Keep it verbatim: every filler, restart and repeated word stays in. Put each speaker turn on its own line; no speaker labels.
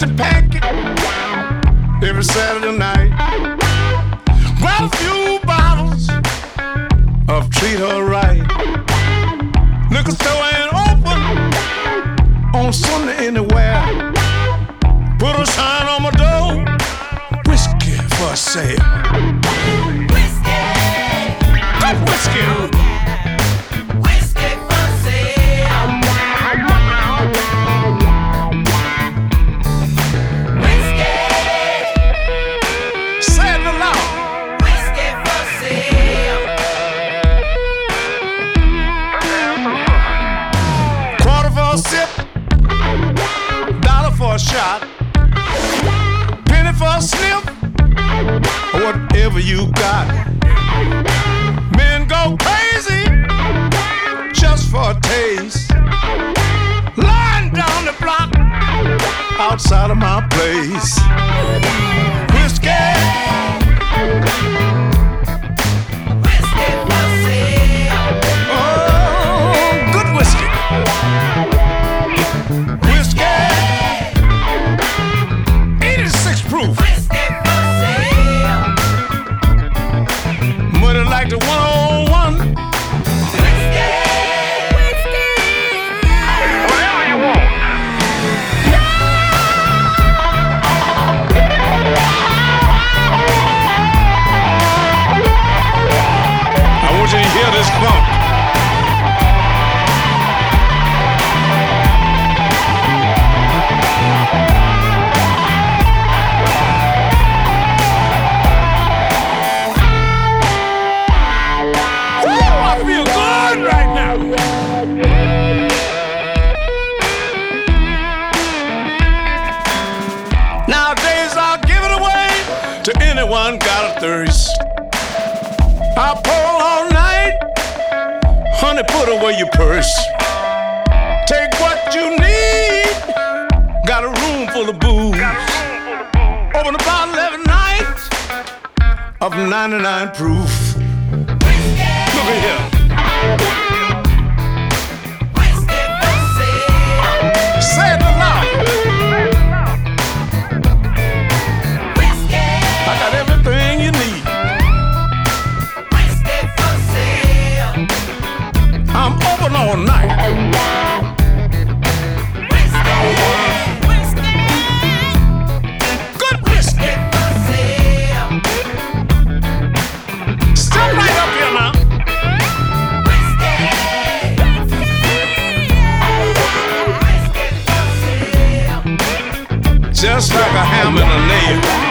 whiskey packet every Saturday night. Grab a few bottles of Treat Her Right. Liquor store ain't open on Sunday anywhere. Put a sign on my door, whiskey for sale.
Whiskey,
good whiskey. A shot, penny for a sniff, or whatever you got. Men go crazy just for a taste. Lying down the block outside of my place. Whiskey, whiskey for sale. Oh, good whiskey. Proof. Money like the one oh one. Whiskey, whiskey. Whatever you want. I want you to hear this funk. Anyone got a thirst? I pull all night, honey, put away your purse. Take what you need, got a room full of booze. Open a bottle every night of ninety-nine proof. Look at here. Say it aloud. I got everything you need. Whiskey for sale. I'm open all night. Whiskey, whiskey. Good whiskey for sale. Step right up here now. Whiskey, whiskey for sale. Just like a hammer and a nail.